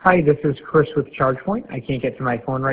Hi, this is Chris with ChargePoint. I can't get to my phone right